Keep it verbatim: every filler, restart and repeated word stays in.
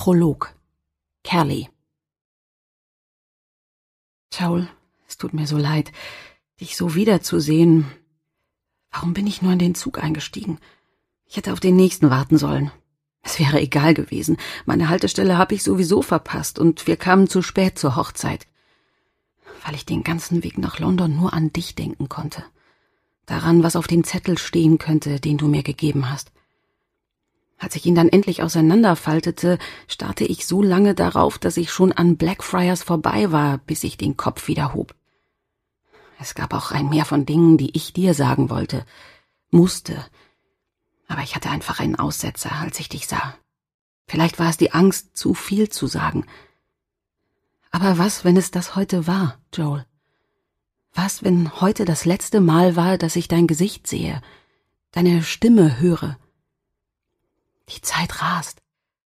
Prolog. Callie. Joel, es tut mir so leid, dich so wiederzusehen. Warum bin ich nur in den Zug eingestiegen? Ich hätte auf den nächsten warten sollen. Es wäre egal gewesen. Meine Haltestelle habe ich sowieso verpasst und wir kamen zu spät zur Hochzeit. Weil ich den ganzen Weg nach London nur an dich denken konnte. Daran, was auf dem Zettel stehen könnte, den du mir gegeben hast. Als ich ihn dann endlich auseinanderfaltete, starrte ich so lange darauf, dass ich schon an Blackfriars vorbei war, bis ich den Kopf wieder hob. Es gab auch ein Mehr von Dingen, die ich dir sagen wollte, musste. Aber ich hatte einfach einen Aussetzer, als ich dich sah. Vielleicht war es die Angst, zu viel zu sagen. Aber was, wenn es das heute war, Joel? Was, wenn heute das letzte Mal war, dass ich dein Gesicht sehe, deine Stimme höre? Die Zeit rast.